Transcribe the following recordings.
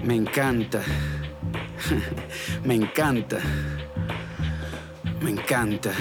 Me encanta. Me encanta. Me encanta.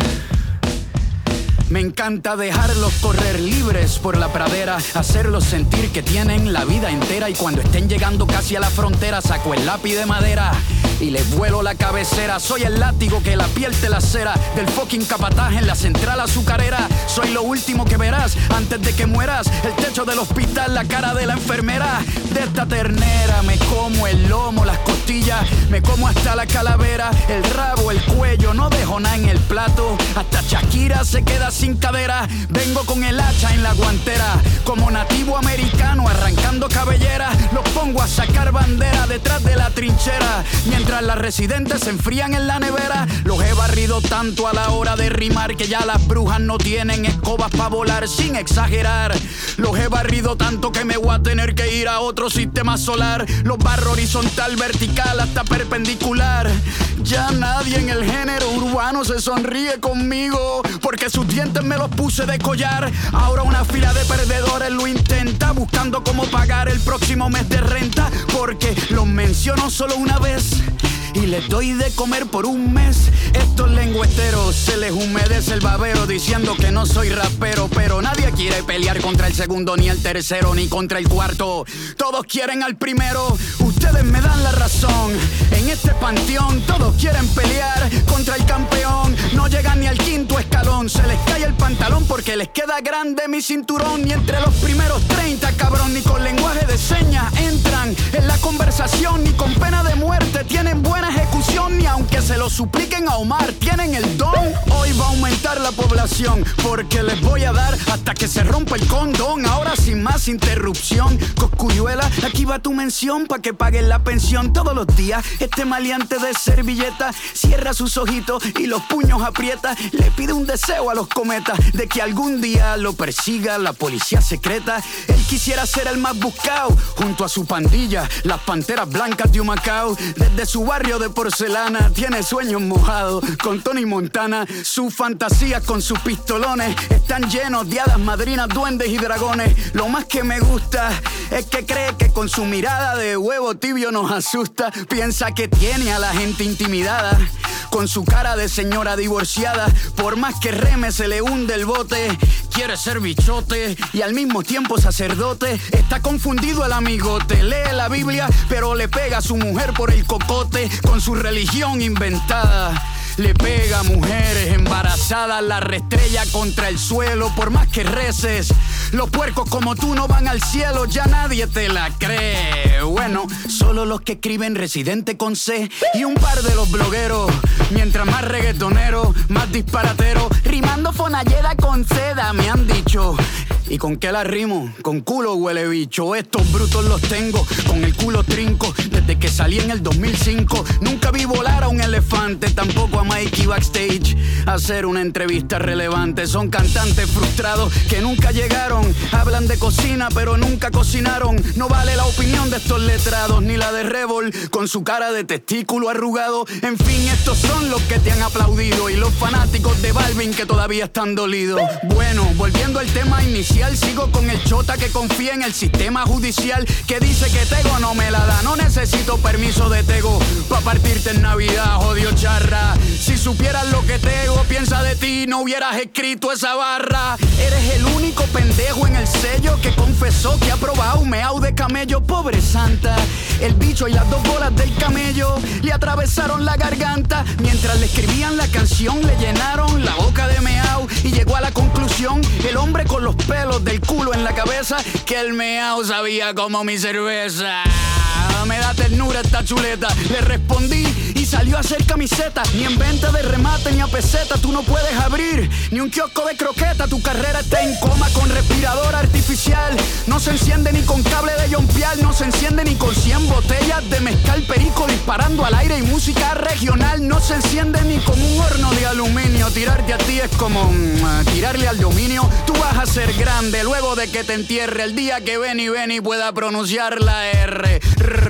Me encanta dejarlos correr libres por la pradera, hacerlos sentir que tienen la vida entera. Y cuando estén llegando casi a la frontera, saco el lápiz de madera y les vuelo la cabecera. Soy el látigo que la piel te lacera, del fucking capataz en la central azucarera. Soy lo último que verás antes de que mueras, el techo del hospital, la cara de la enfermera. De esta ternera me como el lomo, las costillas, me como hasta la calavera, el rabo, el cuello, no dejo nada en el plato. Hasta Shakira se queda sin cadera. Vengo con el hacha en la guantera, como nativo americano arrancando cabellera. Los pongo a sacar bandera detrás de la trinchera, mientras las residentes se enfrían en la nevera. Los he barrido tanto a la hora de rimar que ya las brujas no tienen escobas para volar, sin exagerar. Los he barrido tanto que me voy a tener que ir a otro sistema solar. Los barro horizontal, vertical, hasta perpendicular. Ya nadie en el género urbano se sonríe conmigo, porque sus dientes me los puse de collar. Ahora una fila de perdedores lo intenta, buscando cómo pagar el próximo mes de renta. Porque los menciono solo una vez y les doy de comer por un mes. Estos lengüeteros se les humedece el babero diciendo que no soy rapero, pero nadie quiere pelear contra el segundo, ni el tercero, ni contra el cuarto. Todos quieren al primero, ustedes me dan la razón. En este panteón todos quieren pelear contra el campeón. No llegan ni al quinto escalón, se les cae el pantalón porque les queda grande mi cinturón. Ni entre los primeros 30, cabrón, ni con lenguaje de señas entran en la conversación, ni con pena de muerte tienen buena ejecución, ni aunque se lo supliquen a Omar tienen el don. Hoy va a aumentar la población porque les voy a dar hasta que se rompa el condón. Ahora sin más interrupción, Cosculluela, aquí va tu mención pa' que paguen la pensión. Todos los días este maleante de servilleta cierra sus ojitos y los puños aprieta. Le pide un deseo a los cometas de que algún día lo persiga la policía secreta. Él quisiera ser el más buscado junto a su pandilla, las panteras blancas de Humacao. Desde su barrio de porcelana tiene sueños mojados con Tony Montana. Sus fantasías con sus pistolones están llenos de hadas madrinas, duendes y dragones. Lo más que me gusta es que cree que con su mirada de huevo tibio nos asusta. Piensa que tiene a la gente intimidada con su cara de señora divorciada. Por más que reme se le hunde el bote. Quiere ser bichote y al mismo tiempo sacerdote. Está confundido el amigote. Lee la Biblia pero le pega a su mujer por el cocote con su religión inventada. Le pega a mujeres embarazadas, la restrella contra el suelo. Por más que reces, los puercos como tú no van al cielo. Ya nadie te la cree. Bueno, solo los que escriben Residente con C y un par de los blogueros. Mientras más reggaetonero, más disparatero, rimando fonallera con seda, me han dicho. ¿Y con qué la rimo? Con culo huele bicho. Estos brutos los tengo con el culo trinco. Desde que salí en el 2005 nunca vi volar a un elefante, tampoco a Mikey backstage a hacer una entrevista relevante. Son cantantes frustrados que nunca llegaron. Hablan de cocina pero nunca cocinaron. No vale la opinión de estos letrados ni la de Revol con su cara de testículo arrugado. En fin, estos son los que te han aplaudido y los fanáticos de Balvin que todavía están dolidos. Bueno, volviendo al tema inicial, sigo con el chota que confía en el sistema judicial, que dice que Tego no me la da. No necesito permiso de Tego pa' partirte en Navidad, jodió charra. Si supieras lo que Tego piensa de ti, no hubieras escrito esa barra. Eres el único pendejo en el sello que confesó que ha probado un meao de camello. Pobre santa, el bicho y las dos bolas del camello le atravesaron la garganta. Mientras le escribían la canción le llenaron la boca de meao y llegó a la conclusión, el hombre con los pelos del culo en la cabeza, que el meao sabía como mi cerveza. Me da ternura esta chuleta, le respondí y salió a hacer camiseta. Ni en venta de remate ni a peseta tú no puedes abrir ni un kiosco de croqueta. Tu carrera está en coma con respirador artificial. No se enciende ni con cable de yompial. No se enciende ni con 100 botellas de mezcal perico disparando al aire y música regional. No se enciende ni con un horno de aluminio. Tirarte a ti es como tirarle al dominio. Tú vas a ser grande luego de que te entierre, el día que Benny pueda pronunciar la R.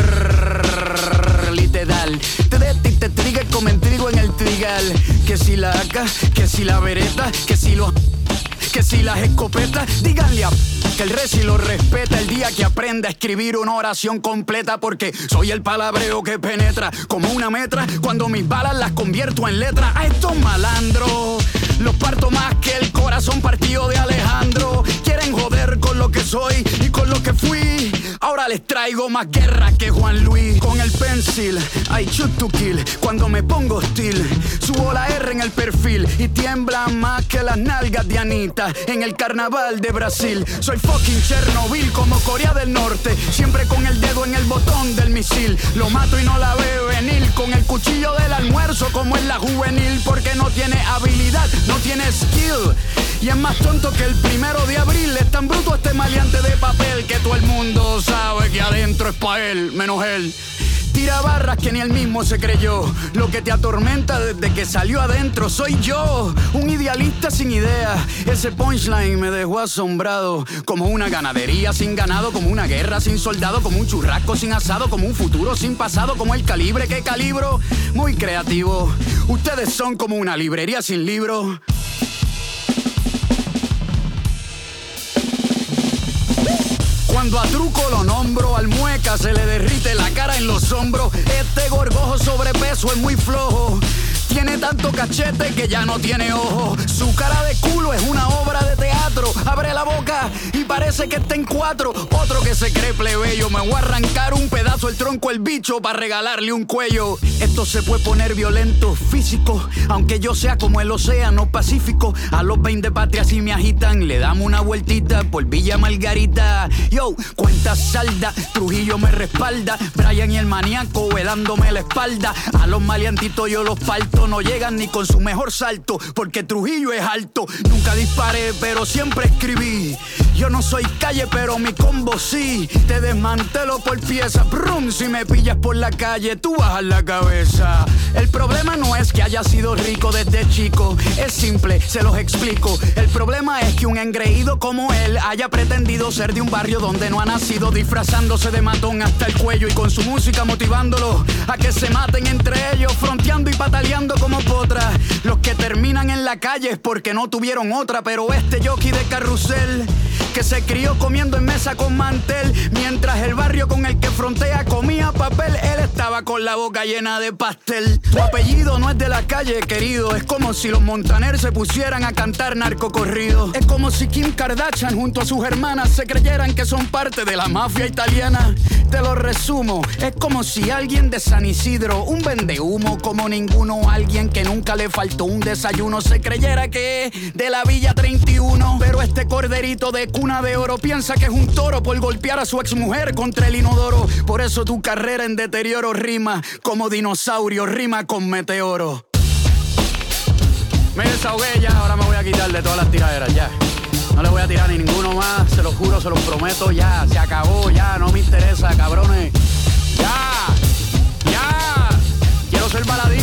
Literal, te trigue como en trigo en el trigal. Que si la AK, que si la vereta, que si los Que si las escopetas, díganle a que el reci lo respeta el día que aprenda a escribir una oración completa, porque soy el palabreo que penetra como una metra cuando mis balas las convierto en letras. A estos malandros los parto más que el corazón partido de Alejandro. Quieren joder con lo que soy y con lo que fui. Ahora les traigo más guerra que Juan Luis. Con el pencil, I shoot to kill. Cuando me pongo hostil, subo la R en el perfil y tiemblan más que las nalgas de Anita en el carnaval de Brasil. Soy fucking Chernobyl como Corea del Norte, siempre con el dedo en el botón del misil. Lo mato y no la veo venir, con el cuchillo del almuerzo como en la juvenil, porque no tiene habilidad, no tiene skill. Y es más tonto que el 1 de abril. Es tan bruto este maleante de papel que todo el mundo sabe que adentro es pa' él, menos él. Tira barras que ni él mismo se creyó. Lo que te atormenta desde que salió adentro soy yo, un idealista sin idea. Ese punchline me dejó asombrado, como una ganadería sin ganado, como una guerra sin soldado, como un churrasco sin asado, como un futuro sin pasado, como el calibre que calibro. Muy creativo. Ustedes son como una librería sin libros. Cuando a Truco lo nombro, al mueca se le derrite la cara en los hombros. Este gorgojo sobrepeso es muy flojo, tiene tanto cachete que ya no tiene ojo. Su cara de culo es una obra de teatro. Abre la boca y parece que está en 4. Otro que se cree plebeyo. Me voy a arrancar un pedazo el tronco el bicho para regalarle un cuello. Esto se puede poner violento, físico, aunque yo sea como el océano Pacífico. A los 20 patrias si me agitan, le damos una vueltita por Villa Margarita. Yo, cuenta salda, Trujillo me respalda. Brian y el maníaco velándome la espalda. A los maleantitos yo los parto. No llegan ni con su mejor salto, porque Trujillo es alto. Nunca disparé, pero siempre escribí. Yo no soy calle, pero mi combo sí. Te desmantelo por pieza. Brum, si me pillas por la calle, tú bajas la cabeza. El problema no es que haya sido rico desde chico. Es simple, se los explico. El problema es que un engreído como él haya pretendido ser de un barrio donde no ha nacido, disfrazándose de matón hasta el cuello y con su música motivándolos a que se maten entre ellos, fronteando y pataleando como potras. Los que terminan en la calle es porque no tuvieron otra. Pero este jockey de carrusel que se crió comiendo en mesa con mantel, mientras el barrio con el que frontea comía papel, él estaba con la boca llena de pastel. Tu apellido no es de la calle, querido. Es como si los Montaner se pusieran a cantar narcocorrido. Es como si Kim Kardashian junto a sus hermanas se creyeran que son parte de la mafia italiana. Te lo resumo, es como si alguien de San Isidro, un vendehumo como ninguno, alguien que nunca le faltó un desayuno, se creyera que es de la Villa 31. Pero este corderito de cuna de oro piensa que es un toro por golpear a su exmujer contra el inodoro. Por eso tu carrera en deterioro rima como dinosaurio, rima con meteoro. Me desahogué ya, ahora me voy a quitar de todas las tiraderas, ya. No le voy a tirar ni ninguno más, se lo juro, se lo prometo, ya. Se acabó, ya, no me interesa, cabrones. Ya, ya. Quiero ser baladí.